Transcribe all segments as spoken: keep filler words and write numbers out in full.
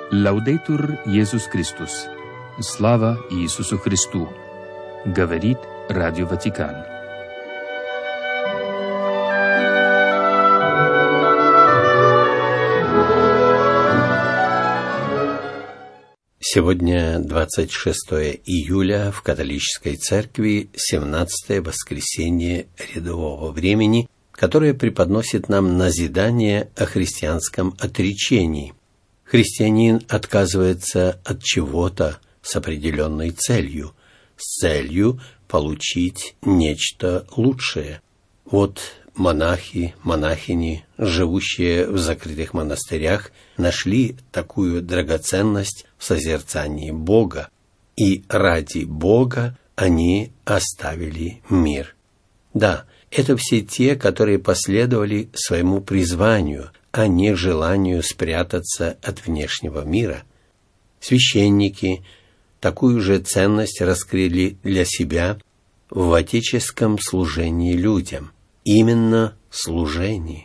Лаудейтур Иисус Христос. Слава Иисусу Христу. Говорит Радио Ватикан. Сегодня двадцать шестое июля, в католической церкви семнадцатое воскресенье рядового времени, которое преподносит нам назидание о христианском отречении. Христианин отказывается от чего-то с определенной целью, с целью получить нечто лучшее. Вот монахи, монахини, живущие в закрытых монастырях, нашли такую драгоценность в созерцании Бога, и ради Бога они оставили мир. Да, это все те, которые последовали своему призванию, а не желанию спрятаться от внешнего мира. Священники такую же ценность раскрыли для себя в отеческом служении людям. Именно служении.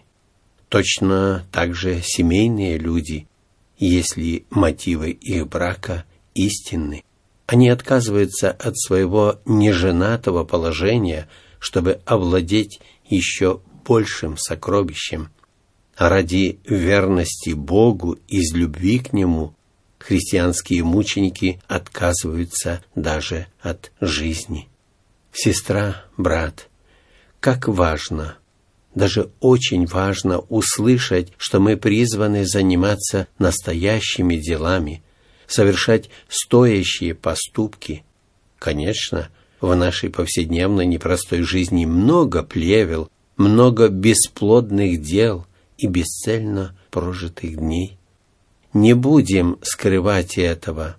Точно так же семейные люди, если мотивы их брака истинны, они отказываются от своего неженатого положения, чтобы овладеть еще большим сокровищем. А ради верности Богу из любви к Нему христианские мученики отказываются даже от жизни. Сестра, брат, как важно, даже очень важно услышать, что мы призваны заниматься настоящими делами, совершать стоящие поступки. Конечно, в нашей повседневной непростой жизни много плевел, много бесплодных дел и бесцельно прожитых дней. Не будем скрывать этого.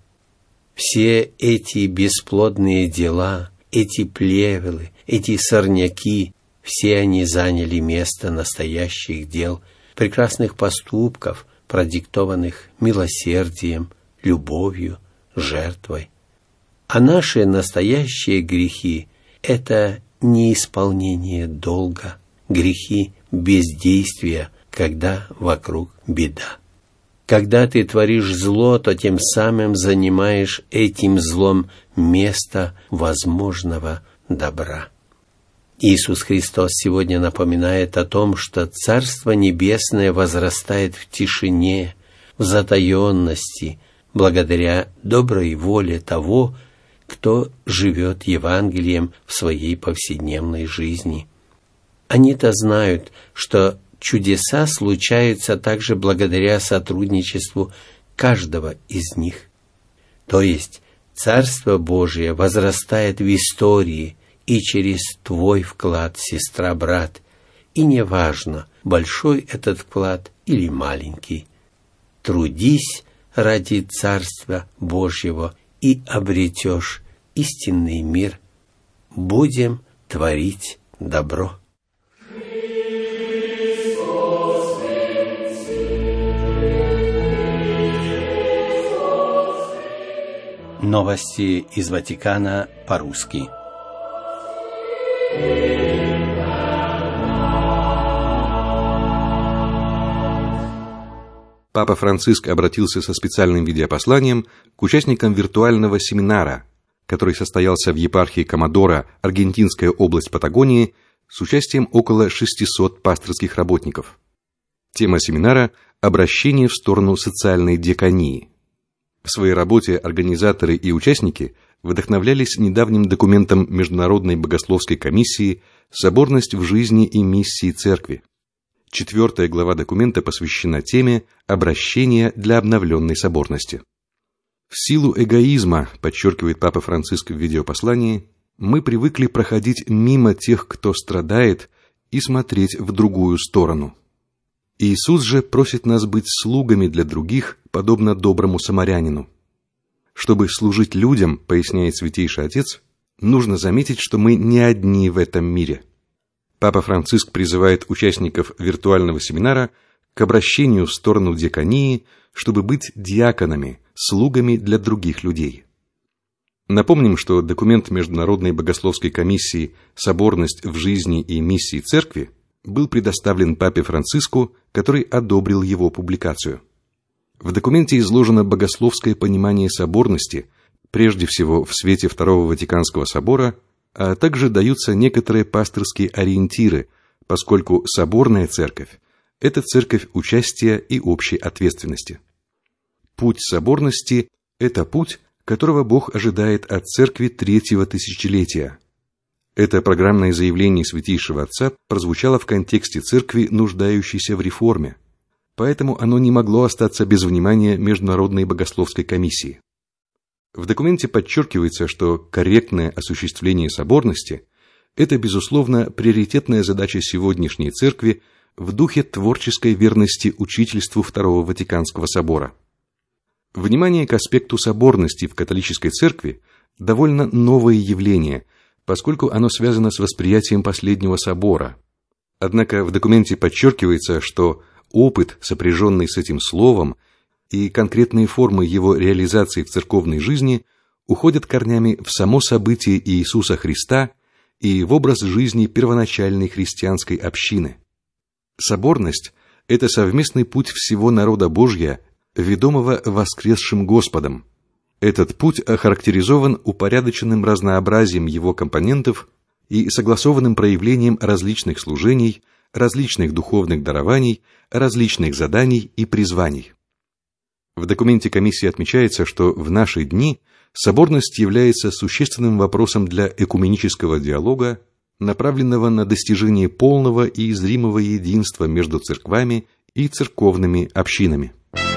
Все эти бесплодные дела, эти плевелы, эти сорняки, все они заняли место настоящих дел, прекрасных поступков, продиктованных милосердием, любовью, жертвой. А наши настоящие грехи – это неисполнение долга, грехи бездействия, когда вокруг беда. Когда ты творишь зло, то тем самым занимаешь этим злом место возможного добра. Иисус Христос сегодня напоминает о том, что Царство Небесное возрастает в тишине, в затаенности, благодаря доброй воле того, кто живет Евангелием в своей повседневной жизни. Они-то знают, что чудеса случаются также благодаря сотрудничеству каждого из них. То есть Царство Божие возрастает в истории и через твой вклад, сестра, брат, и неважно, большой этот вклад или маленький. Трудись ради Царства Божьего и обретешь истинный мир. Будем творить добро. Новости из Ватикана по-русски. Папа Франциск обратился со специальным видеопосланием к участникам виртуального семинара, который состоялся в епархии Комодоро, Аргентинская область Патагонии, с участием около шестисот пасторских работников. Тема семинара – обращение в сторону социальной диаконии. В своей работе организаторы и участники вдохновлялись недавним документом Международной богословской комиссии «Соборность в жизни и миссии Церкви». Четвертая глава документа посвящена теме «Обращение для обновленной соборности». В силу эгоизма, подчеркивает Папа Франциск в видеопослании, мы привыкли проходить мимо тех, кто страдает, и смотреть в другую сторону. Иисус же просит нас быть слугами для других, подобно доброму самарянину. Чтобы служить людям, поясняет Святейший Отец, нужно заметить, что мы не одни в этом мире. Папа Франциск призывает участников виртуального семинара к обращению в сторону диаконии, чтобы быть диаконами, слугами для других людей. Напомним, что документ Международной богословской комиссии «Соборность в жизни и миссии Церкви» был предоставлен Папе Франциску, который одобрил его публикацию. В документе изложено богословское понимание соборности, прежде всего в свете Второго Ватиканского собора, а также даются некоторые пастырские ориентиры, поскольку соборная церковь – это церковь участия и общей ответственности. Путь соборности – это путь, которого Бог ожидает от церкви третьего тысячелетия. Это программное заявление Святейшего Отца прозвучало в контексте церкви, нуждающейся в реформе, поэтому оно не могло остаться без внимания Международной богословской комиссии. В документе подчеркивается, что корректное осуществление соборности – это, безусловно, приоритетная задача сегодняшней церкви в духе творческой верности учительству Второго Ватиканского собора. Внимание к аспекту соборности в католической церкви – довольно новое явление, поскольку оно связано с восприятием последнего собора. Однако в документе подчеркивается, что опыт, сопряженный с этим словом, и конкретные формы его реализации в церковной жизни уходят корнями в само событие Иисуса Христа и в образ жизни первоначальной христианской общины. Соборность – это совместный путь всего народа Божьего, ведомого воскресшим Господом. Этот путь охарактеризован упорядоченным разнообразием его компонентов и согласованным проявлением различных служений, различных духовных дарований, различных заданий и призваний. В документе комиссии отмечается, что в наши дни соборность является существенным вопросом для экуменического диалога, направленного на достижение полного и зримого единства между церквами и церковными общинами.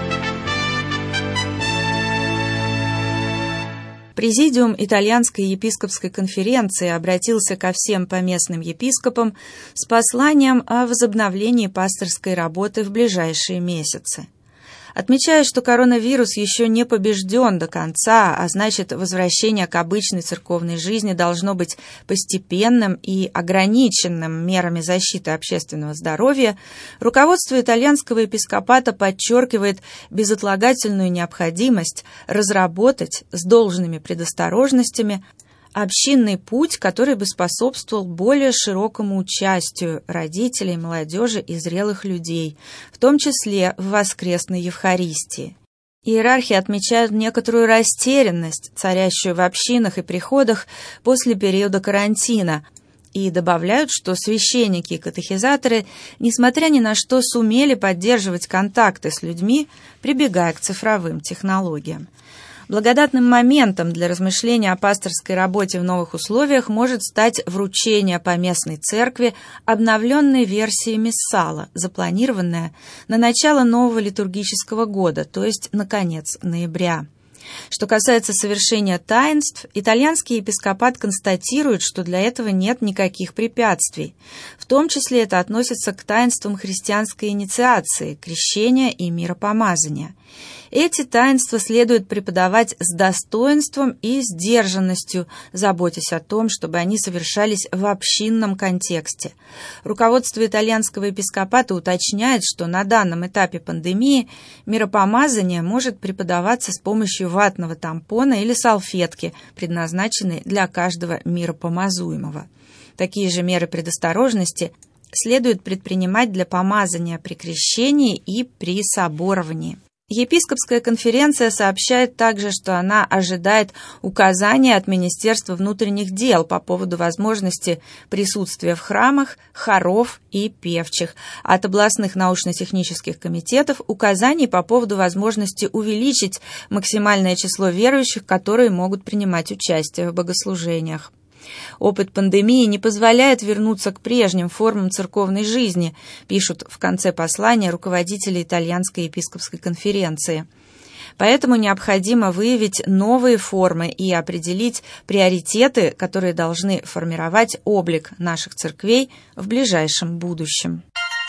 Президиум Итальянской епископской конференции обратился ко всем поместным епископам с посланием о возобновлении пасторской работы в ближайшие месяцы. Отмечая, что коронавирус еще не побежден до конца, а значит, возвращение к обычной церковной жизни должно быть постепенным и ограниченным мерами защиты общественного здоровья, руководство итальянского епископата подчеркивает безотлагательную необходимость разработать с должными предосторожностями общинный путь, который бы способствовал более широкому участию родителей, молодежи и зрелых людей, в том числе в воскресной Евхаристии. Иерархи отмечают некоторую растерянность, царящую в общинах и приходах после периода карантина, и добавляют, что священники и катехизаторы, несмотря ни на что, сумели поддерживать контакты с людьми, прибегая к цифровым технологиям. Благодатным моментом для размышления о пасторской работе в новых условиях может стать вручение поместной церкви обновленной версии Миссала, запланированная на начало нового литургического года, то есть на конец ноября. Что касается совершения таинств, итальянский епископат констатирует, что для этого нет никаких препятствий. В том числе это относится к таинствам христианской инициации, крещения и миропомазания. Эти таинства следует преподавать с достоинством и сдержанностью, заботясь о том, чтобы они совершались в общинном контексте. Руководство итальянского епископата уточняет, что на данном этапе пандемии миропомазание может преподаваться с помощью ватного тампона или салфетки, предназначенной для каждого миропомазуемого. Такие же меры предосторожности следует предпринимать для помазания при крещении и при соборовании. Епископская конференция сообщает также, что она ожидает указания от Министерства внутренних дел по поводу возможности присутствия в храмах, хоров и певчих, от областных научно-технических комитетов указаний по поводу возможности увеличить максимальное число верующих, которые могут принимать участие в богослужениях. Опыт пандемии не позволяет вернуться к прежним формам церковной жизни, пишут в конце послания руководители Итальянской епископской конференции. Поэтому необходимо выявить новые формы и определить приоритеты, которые должны формировать облик наших церквей в ближайшем будущем.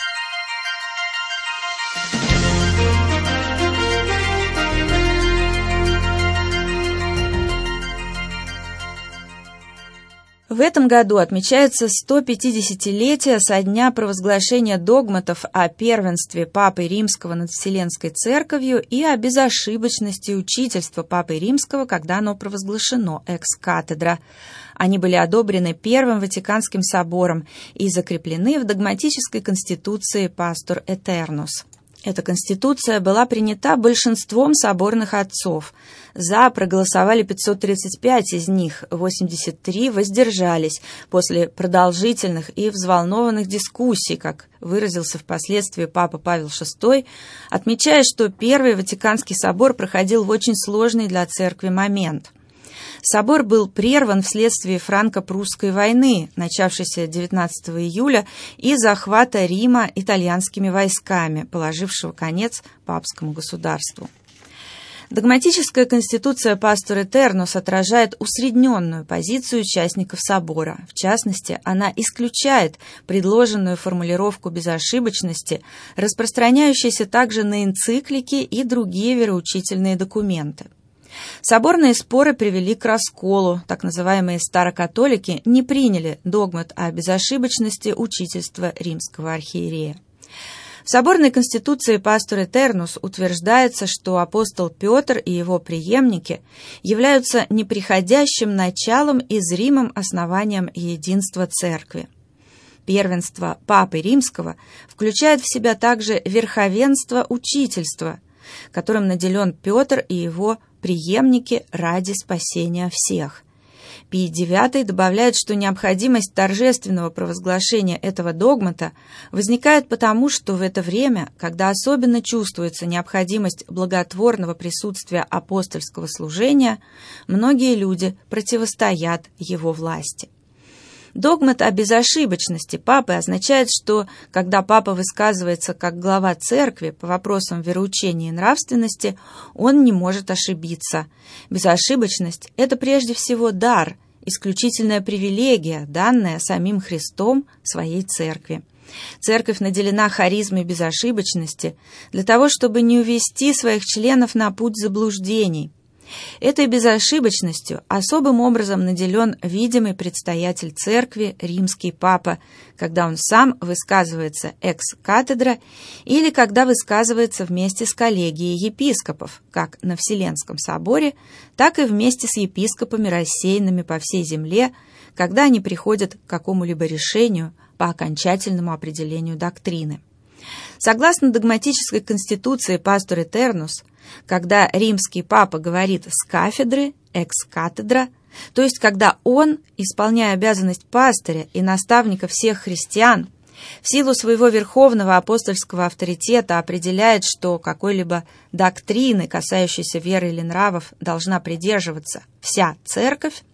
В этом году отмечается сто пятидесятилетие со дня провозглашения догматов о первенстве Папы Римского над Вселенской Церковью и о безошибочности учительства Папы Римского, когда оно провозглашено экс-катедра. Они были одобрены Первым Ватиканским собором и закреплены в догматической конституции Пастор Этернус. Эта конституция была принята большинством соборных отцов. За проголосовали пятьсот тридцать пять из них, восемьдесят три воздержались после продолжительных и взволнованных дискуссий, как выразился впоследствии Папа Павел шестой, отмечая, что Первый Ватиканский собор проходил в очень сложный для церкви момент. Собор был прерван вследствие франко-прусской войны, начавшейся девятнадцатого июля, и захвата Рима итальянскими войсками, положившего конец папскому государству. Догматическая конституция Пастор Этернус отражает усредненную позицию участников собора. В частности, она исключает предложенную формулировку безошибочности, распространяющуюся также на энциклики и другие вероучительные документы. Соборные споры привели к расколу. Так называемые старокатолики не приняли догмат о безошибочности учительства римского архиерея. В соборной конституции Пастор Этернус утверждается, что апостол Петр и его преемники являются неприходящим началом и зримым основанием единства Церкви. Первенство Папы Римского включает в себя также верховенство учительства, которым наделен Петр и его преемники ради спасения всех. Пий девятый добавляет, что необходимость торжественного провозглашения этого догмата возникает потому, что в это время, когда особенно чувствуется необходимость благотворного присутствия апостольского служения, многие люди противостоят его власти. Догмат о безошибочности Папы означает, что, когда Папа высказывается как глава Церкви по вопросам вероучения и нравственности, он не может ошибиться. Безошибочность – это прежде всего дар, исключительная привилегия, данная самим Христом своей Церкви. Церковь наделена харизмой безошибочности для того, чтобы не увести своих членов на путь заблуждений. Этой безошибочностью особым образом наделен видимый предстоятель Церкви, римский папа, когда он сам высказывается экс-катедра или когда высказывается вместе с коллегией епископов, как на Вселенском соборе, так и вместе с епископами, рассеянными по всей земле, когда они приходят к какому-либо решению по окончательному определению доктрины. Согласно догматической конституции Пастор Этернус, когда римский папа говорит «с кафедры», «экс-катедра», то есть когда он, исполняя обязанность пастыря и наставника всех христиан, в силу своего верховного апостольского авторитета определяет, что какой-либо доктрины, касающейся веры или нравов, должна придерживаться вся церковь,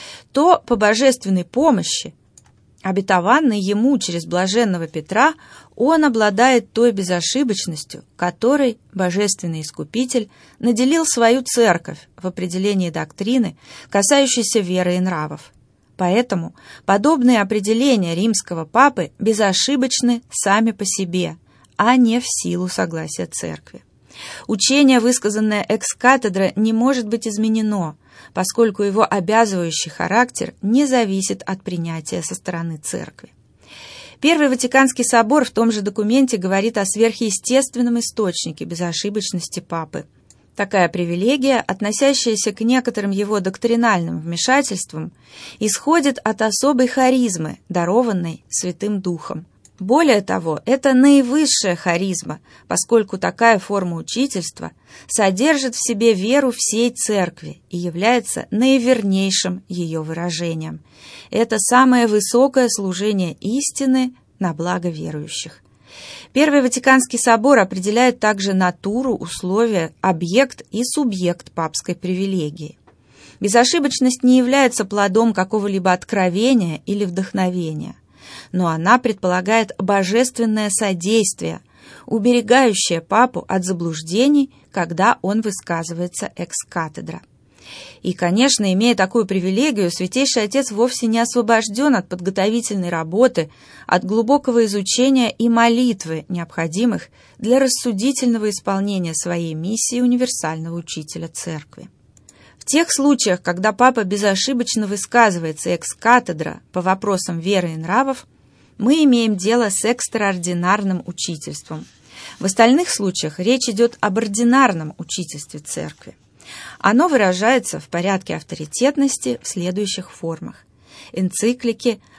то по божественной помощи, обетованной ему через блаженного Петра, он обладает той безошибочностью, которой Божественный Искупитель наделил свою церковь в определении доктрины, касающейся веры и нравов. Поэтому подобные определения римского папы безошибочны сами по себе, а не в силу согласия церкви. Учение, высказанное экс-катедра, не может быть изменено, поскольку его обязывающий характер не зависит от принятия со стороны церкви. Первый Ватиканский собор в том же документе говорит о сверхъестественном источнике безошибочности папы. Такая привилегия, относящаяся к некоторым его доктринальным вмешательствам, исходит от особой харизмы, дарованной Святым Духом. Более того, это наивысшая харизма, поскольку такая форма учительства содержит в себе веру всей Церкви и является наивернейшим ее выражением. Это самое высокое служение истины на благо верующих. Первый Ватиканский собор определяет также натуру, условия, объект и субъект папской привилегии. Безошибочность не является плодом какого-либо откровения или вдохновения, но она предполагает божественное содействие, уберегающее папу от заблуждений, когда он высказывается экс-катедра. И, конечно, имея такую привилегию, Святейший Отец вовсе не освобожден от подготовительной работы, от глубокого изучения и молитвы, необходимых для рассудительного исполнения своей миссии универсального учителя Церкви. В тех случаях, когда папа безошибочно высказывается экс-катедра по вопросам веры и нравов, мы имеем дело с экстраординарным учительством. В остальных случаях речь идет об ординарном учительстве Церкви. Оно выражается в порядке авторитетности в следующих формах: энциклики,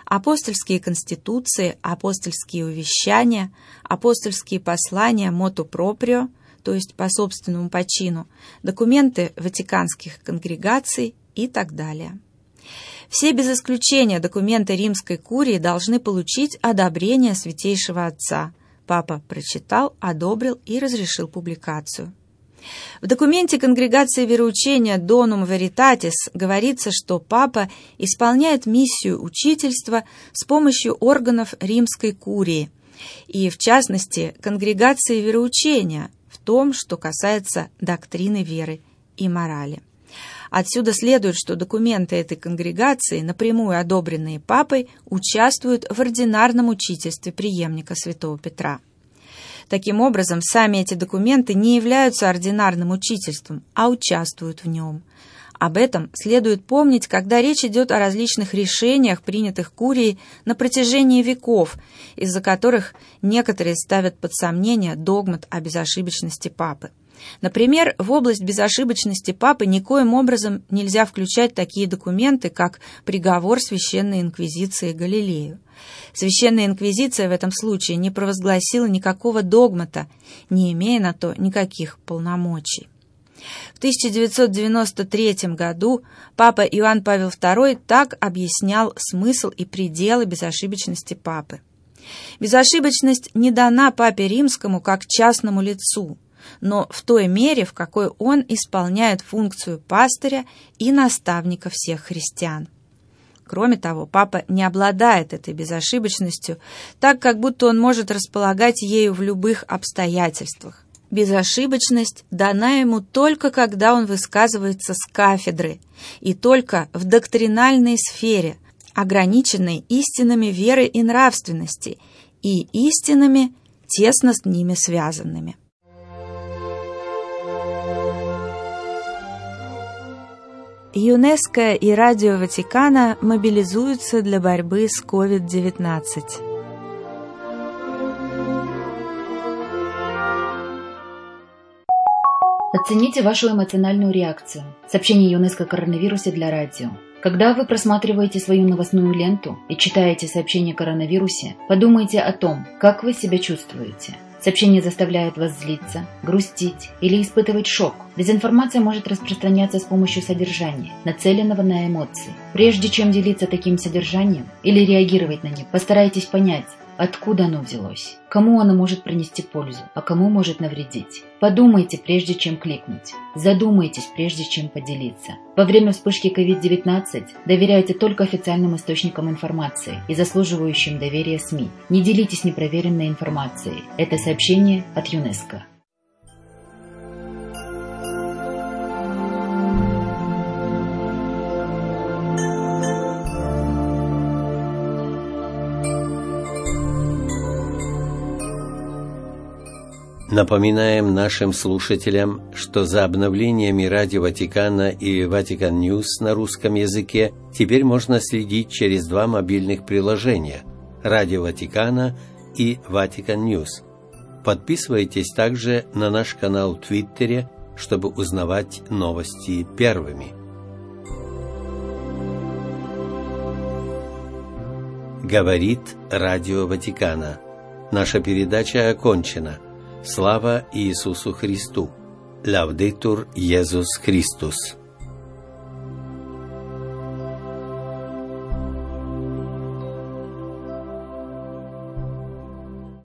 апостольские конституции, апостольские увещания, апостольские послания моту проприо, то есть по собственному почину, документы ватиканских конгрегаций и так далее. Все без исключения документы Римской курии должны получить одобрение Святейшего Отца. Папа прочитал, одобрил и разрешил публикацию. В документе Конгрегации вероучения Donum Veritatis говорится, что Папа исполняет миссию учительства с помощью органов Римской курии, и, в частности, Конгрегации вероучения в том, что касается доктрины веры и морали. Отсюда следует, что документы этой конгрегации, напрямую одобренные Папой, участвуют в ординарном учительстве преемника святого Петра. Таким образом, сами эти документы не являются ординарным учительством, а участвуют в нем. Об этом следует помнить, когда речь идет о различных решениях, принятых курией на протяжении веков, из-за которых некоторые ставят под сомнение догмат о безошибочности Папы. Например, в область безошибочности Папы никоим образом нельзя включать такие документы, как приговор Священной Инквизиции Галилею. Священная Инквизиция в этом случае не провозгласила никакого догмата, не имея на то никаких полномочий. В тысяча девятьсот девяносто третьем году Папа Иоанн Павел второй так объяснял смысл и пределы безошибочности Папы. Безошибочность не дана Папе Римскому как частному лицу, но в той мере, в какой он исполняет функцию пастыря и наставника всех христиан. Кроме того, Папа не обладает этой безошибочностью, так как будто он может располагать ею в любых обстоятельствах. Безошибочность дана ему только когда он высказывается с кафедры, и только в доктринальной сфере, ограниченной истинами веры и нравственности, и истинами, тесно с ними связанными. ЮНЕСКО и Радио Ватикана мобилизуются для борьбы с ковид девятнадцать. Оцените вашу эмоциональную реакцию. Сообщение ЮНЕСКО о коронавирусе для радио. Когда вы просматриваете свою новостную ленту и читаете сообщение о коронавирусе, подумайте о том, как вы себя чувствуете. Сообщение заставляет вас злиться, грустить или испытывать шок. Дезинформация может распространяться с помощью содержания, нацеленного на эмоции. Прежде чем делиться таким содержанием или реагировать на него, постарайтесь понять, откуда оно взялось, кому оно может принести пользу, а кому может навредить. Подумайте, прежде чем кликнуть. Задумайтесь, прежде чем поделиться. Во время вспышки ковид девятнадцать доверяйте только официальным источникам информации и заслуживающим доверия СМИ. Не делитесь непроверенной информацией. Это сообщение от ЮНЕСКО. Напоминаем нашим слушателям, что за обновлениями Радио Ватикана и Vatican News на русском языке теперь можно следить через два мобильных приложения – Радио Ватикана и Vatican News. Подписывайтесь также на наш канал в Твиттере, чтобы узнавать новости первыми. Говорит Радио Ватикана. Наша передача окончена. Слава Иисусу Христу! Лаудетур Иисус Христос!